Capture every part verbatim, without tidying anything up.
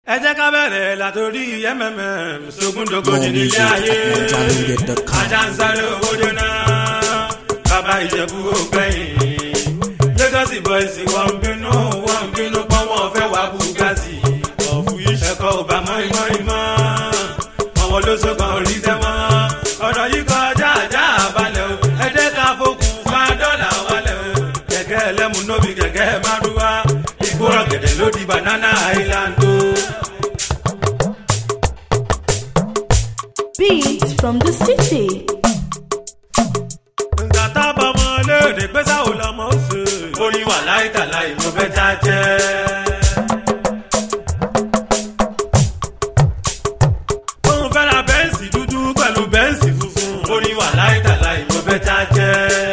ẹ jẹ́ ká bẹ̀rẹ̀ látòrí mmm sógúndógójì nílé ayé ajá ń sáré owó jóná bàbá ìjẹ̀bú ògbẹ́yìn Lagos boys wọ́n bínú wọ́n bínú pọ́n wọ́n fẹ́ wá bugatti ọ̀fù ìṣẹ̀kọ̀ ò bá mọ́ ìmọ̀ ìmọ̀ àwọn olóṣogbo rí sẹ́mọ́ ọ̀rọ̀ yìí kọjá àjá àbálẹ̀ o ẹ jẹ́ ká fokùn fa dọ́là wálẹ̀ o kẹ̀kẹ́ ẹlẹ́mu nóbi kẹ̀kẹ́ márúwá ìgbóràn gẹ̀dẹ̀ ló di banana island o. Beats from the city. Nga tá bá mọ léde pé sáwò lọmọ ó ṣe. Orin wà láìka láì mo fẹ́ já jẹ́. Òun fẹ́ ra bẹ́ǹsì dúdú pẹ̀lú bẹ́ǹsì funfun. Orin wà láìka láì mo fẹ́ já jẹ́.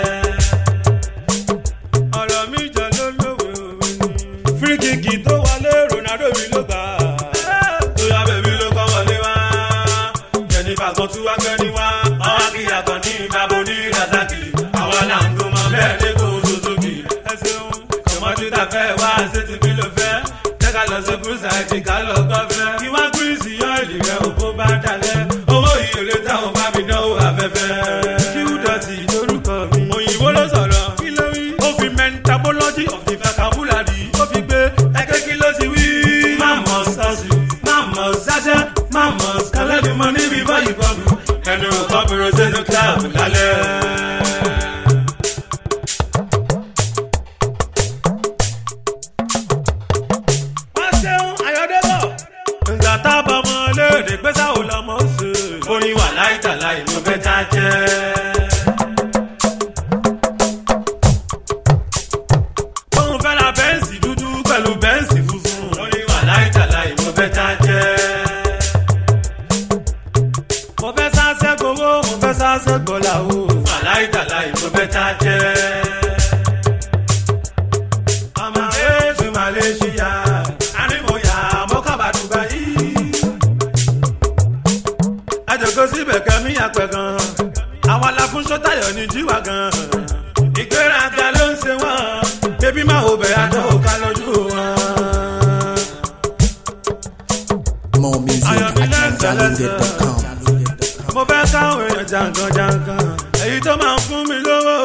Ọ̀rọ̀ mi jọ ló lówe òwe ni. Fíríkìkì tó wọlé Ronaldo mi ló gbà. Tóyá bèbí ló kọ́ wọlé wá. Jẹ̀nifà kan tún wá gbẹ́ni wá. Àwọn akíyà kan ní ìbábo ní Razaki. Àwọn aláǹgó máa bẹ́ẹ̀ ní kó Suzuki. Ẹ ṣeun, tòmọ́tì tá fẹ́ wá ṣé ti bí ló fẹ́. Jẹ́ ká lọ sí Bùrúsà ẹ̀jì ká lọ gọ́fẹ́. Kí wá gírísì yọ ìlì rẹ̀ òkú bá dalẹ̀. Owó ìyèlé táwọn bá mi dánwò afẹ́fẹ́. Kí Udọ̀tí lórúkọ mi. Òyìnbó ló sọ̀rọ̀. Kí ló wí? Ó fi mentabology of the vocabulary. Ó fi gbé ẹgbẹ́ kí ló ti wí. Máàmọ̀ sọ́ọ̀sì, máàmọ̀ sáṣẹ́, máàmọ̀ kálẹ̀ ní mọ́ níbi báyìí bọ́ọ̀lù. Ẹnu ọ̀bẹ̀rẹ̀ sínú kíláàbù lálẹ́. Wọ́n ṣeun Ayọ̀dẹ́bọ̀. Nga tá bá mọ léde pé sáwò lọmọ ó ṣe. Orin wà láìka láì mo fẹ́ já jẹ́. Òun fẹ́ ra bẹ́ǹsì dúdú pẹ̀lú bẹ́ǹsì funfun. Orin wà láìka láì mo fẹ́ já jẹ́. Mo fẹ́ sáṣẹ́ gbowó, mo fẹ́ sáṣẹ́ gbọ́là o. Wà láìka láì mo fẹ́ já jẹ́. Ọmọ Èṣù Malaysia, ànímọ̀yà mọ́kàbà Dubai. Àjọ̀gọ́ síbẹ̀ kẹ́mí àpẹ̀ gan. Àwọn aláfúnṣọ́ Táyọ̀ ní jíwà gan. Ìgbéraga ló ń ṣe wọ́n. Bébí máa ò bẹ̀ àjọ òkà lójú wọn. More music at Jalode dot com. Mo fẹ́ káwọn èèyàn jankan jankan. Èyí tó máa ń fún mi lówó.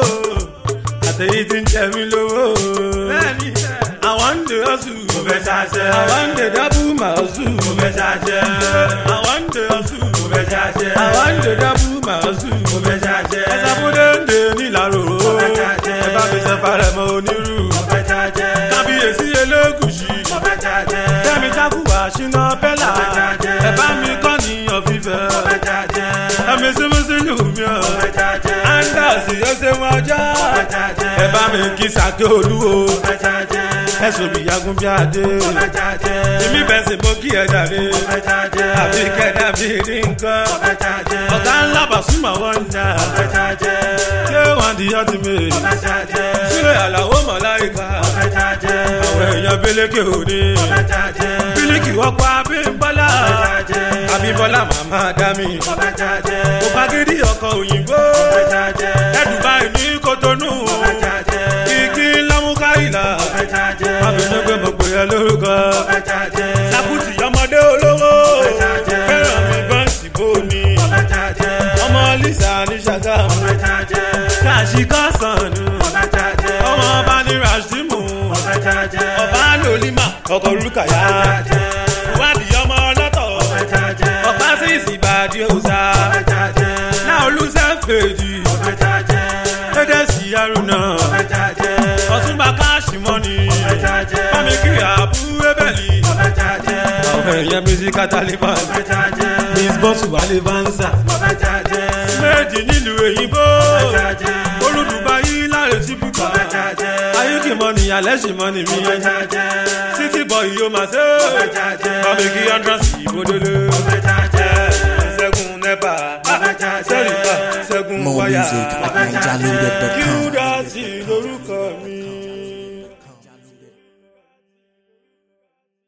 Àtẹ̀yí tí ń jẹ mí lówó. Bẹ́ẹ̀ni, àwọn ń dè ọ́sù. Mo fẹ́ ṣàṣẹ. Àwọn ń dè dábù màá sù. Mo fẹ́ ṣàṣẹ. Àwọn ń dè ọ́sù. Mo fẹ́ ṣàṣẹ. Àwọn ń dè dábù màá sù. Mo fẹ́ ṣàṣẹ. Ẹ̀sàbúdé ń dè nílàró. Mo fẹ́ ṣàṣẹ. Ẹ bá mi ṣe farẹ̀ mọ́ onírú. Mo fẹ́ ṣàṣẹ. Kábíyèsí Elégùṣì. Mo fẹ́ ṣàṣẹ. Fẹ́mi Tákùwà Ṣínà Bẹ́là. Mo fẹ́ ṣàṣẹ. Ẹ bá mi kọ́ níyàn fífẹ́. Mo fẹ́ ṣàṣẹ. Ẹ̀mí símúsí lù mí ọ̀. Mo fẹ́ ṣàṣẹ. Áńdàsì ó ṣe wọn ọjà. Mo fẹ́ ṣàṣẹ. Ẹ bá mi kí Sàkè Olúwo. Mo fẹ́ ṣàṣẹ. Ẹ̀sùn mi yagun bí adé. Mo fẹ́ ṣàṣẹ. Èmi bẹ̀sẹ̀ mo kí ẹ dàdé. Mo fẹ́ ṣàṣẹ. Àbí kẹ́dà bí rí nǹkan. Mo fẹ́ ṣàṣẹ. Ọ̀gá ńlá Pasuma wọ́n ń jà. Mo fẹ́ ṣàṣẹ. Ṣé wọ́n di ọtí mi? Mo fẹ́ ṣàṣẹ. Ṣé Àlàó Màláíkà? Mo fẹ́ ṣàṣẹ. Àwọn èèyàn Bílíkì òní. Mo fẹ́ ṣàṣẹ. Bílíkì wọ́pọ̀ Abímbọ́lá. Mo fẹ́ ṣàṣẹ. Abímbọ́lá màmá Dámì. Mo fẹ́ ṣàṣẹ. Òbágídí ọkọ̀ òyìnbó. Mo fẹ́ ṣàṣẹ. Ẹ̀dùbáì ní Kòtónù. Mo fẹ́ ṣàṣẹ. Kìkì Lámúkáìlà. Mo fẹ́ ṣàṣẹ. Abínú pé mo pè é lórúkọ. Mo fẹ́ ṣàṣẹ. Sàkútì ọmọdé olówó. Mo fẹ́ ṣàṣẹ. Fẹ́ràn mi bọ́ǹsì bóni. Mo fẹ́ ṣàṣẹ. Ọmọ Lísà ní Ṣàgámù. Mo fẹ́ ṣàṣẹ. Kàṣí Kọ́sànù. Mo fẹ́ ṣàṣẹ. Ọmọ ọba ní Ràṣímù. Mo fẹ́ ṣàṣẹ. Ọba Lòlímà ọkọ̀ Rúkàyà. Mo fẹ́ ṣàṣẹ. Ìwádìí ọmọ ọlọ́tọ̀. Mo fẹ́ ṣàṣẹ. Ọ̀pá sí ìsìnbàdí òòṣà. Mo fẹ́ ṣàṣẹ. Náà olùsẹ́ fèjì. Mo fẹ́ ṣàṣẹ. Dédé sí Arúnà. Mo fẹ́ ṣàṣẹ. Ọ̀túnba Káàṣì mọ́ni. Mo fẹ́ ṣàṣẹ. Bámi kiri àbúrò Bẹ́lí. Mo fẹ́ ṣàṣẹ. Àwọn èèyàn Mísíkà Taliban. Mo fẹ́ ṣàṣẹ. Miss Bọ́sù Wálé Vanza. Mo fẹ́ ṣàṣẹ. Méjì nílùú èyìnbó. Mo fẹ́ ṣàṣẹ. Olùdùbà yìí láre sí bùkà. Mo fẹ́ ṣàṣẹ. Ayíkì mọ́ni Alẹ́ṣì mọ́ni mi. Mo fẹ́ ṣàṣẹ. City boy yóò máa ṣe. Mo fẹ́ ṣàṣẹ. Bámi kí Andras ìbòdòdó. Mo fẹ́ ṣàṣẹ. Ṣẹ́gun Nẹ́pà. Mo fẹ́ ṣàṣẹ. Ṣẹ́gun Wáyà. More music at Jalode dot com.